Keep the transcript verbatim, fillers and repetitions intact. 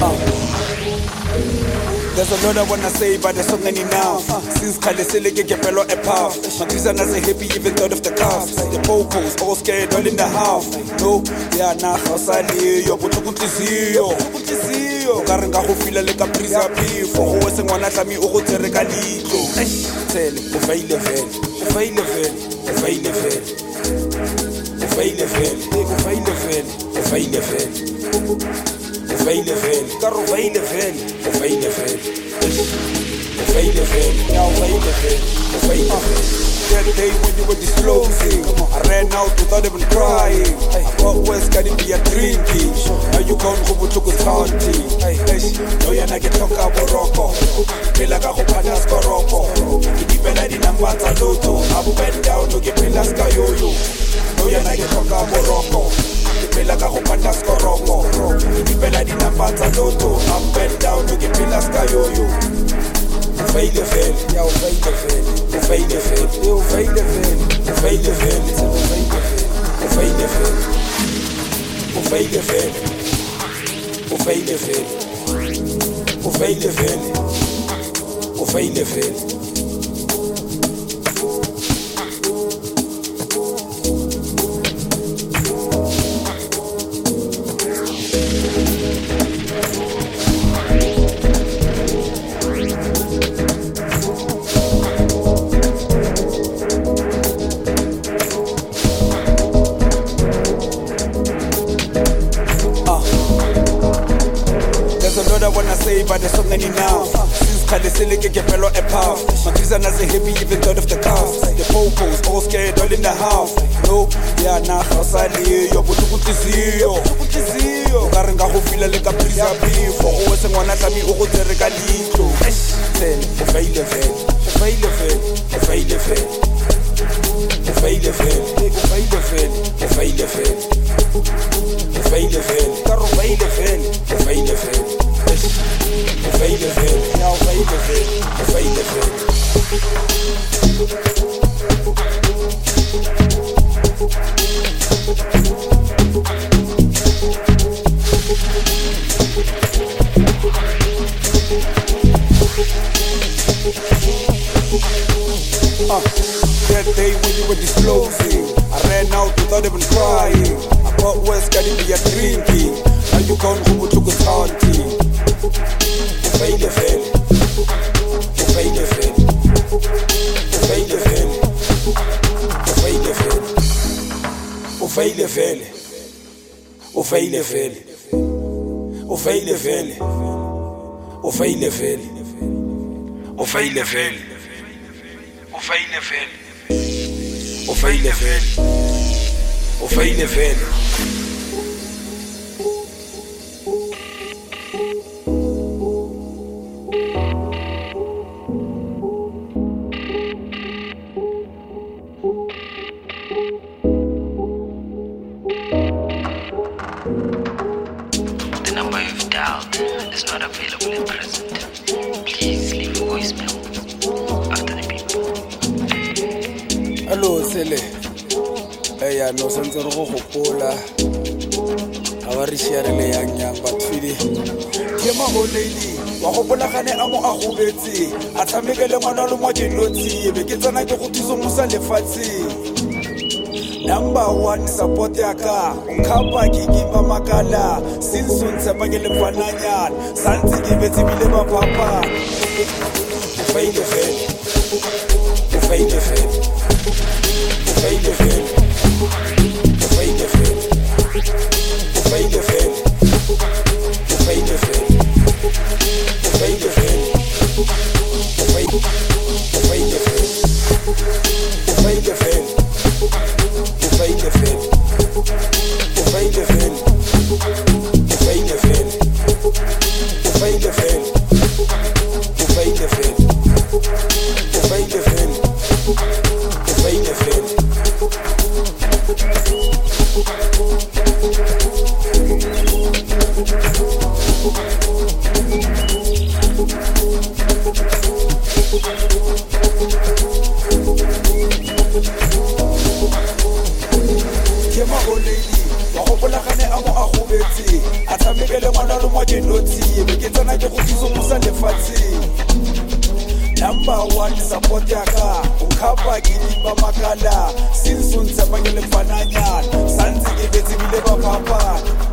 There's a lot I wanna say, but there's so many now. Since Kale Seleke get fellow a puff. My Christian as a happy even thought of the cuffs. The vocals all scared, all in the house. No, yeah, nah, Hosali, yo, but look at Zio. Karenga go feel like a prisa before. Go se ngwana tla mi o go tsere ka litlo. Tell, o faile vel, o faile vel, o faile vel. O faile vel, o faile vel, o faile vel. O faile vel, karo faile vel, o faile vel. O faile vel, ya o faile vel, o faile vel. That day when you were disclosing, I ran out without even crying. I thought West can be a drinking. Now you gone go to good hunting. No ya na get talk about rocko. Pela ka go phana skoroko. Ke dipela di number tsa lotto. Up and down no ke pela ska yoyo. No ya na get talk about rocko. Pela ka go phana skoroko. Ke dipela di number tsa lotto. Up and down no ke pela ska yoyo. O faile vel, ya o faile vel, o faile vel, o faile vel, o faile vel, o faile vel, o faile vel, o faile vel, o faile vel, o faile vel. I wanna say, but there's so many now. Since Kale Seleke get fellow a puff. My Christian as a happy even thought of the cuffs. The vocals all scared, all in the house. No, yeah, nah, Hosali, yo, but look at Zio. Karenga go feel like a prisa before. Go se ngwana tla mi o go tsere ka litlo. Tell, o faile vel, o faile vel, o faile vel. O faile vel, o faile vel, o faile vel. O faile vel, karo faile vel, o faile vel. O faile vel, ja o faile vel, o faile vel. Uh, that day when you were disclosing, I ran out without even crying. I thought West can be a drinking. Now you gone go to good hunting. O faile vel, o faile vel, o faile vel, o faile vel, o faile vel, o faile vel, o faile vel, o faile vel, o faile vel, o faile vel, o faile vel, o faile vel. The number you've dialed is not available at present. Please leave a voicemail after the beep. Hello, Sele. Hey, I know something wrong with Pola. I was sharing a young young but Fidi. Yama Oleli, Wahopola Hane Amo Ahubeti, Atamega Lemano Motiloti, Bekitana Kutuzo Musa Lefati. Number one support yaka Unkapa kikipa makala Sinsun sepagele fananyan Santi kibeti bile mapapa Ufaile vel Ufaile vel Ufaile vel Ufaile vel Ufaile vel Ufaile vel Ufaile vel Ufaile Ufaile vel Ufaile vel O faile vel, o faile vel, o faile vel, o faile vel, o faile vel, o faile vel, o faile vel, ngwana le mwa ke notsi be ke tsana ke go susumosa lefatsheng. Number one support ya ka o khapa ke dipa makala since o ntshepa ke le fananyana santse ke betse bile ba papa.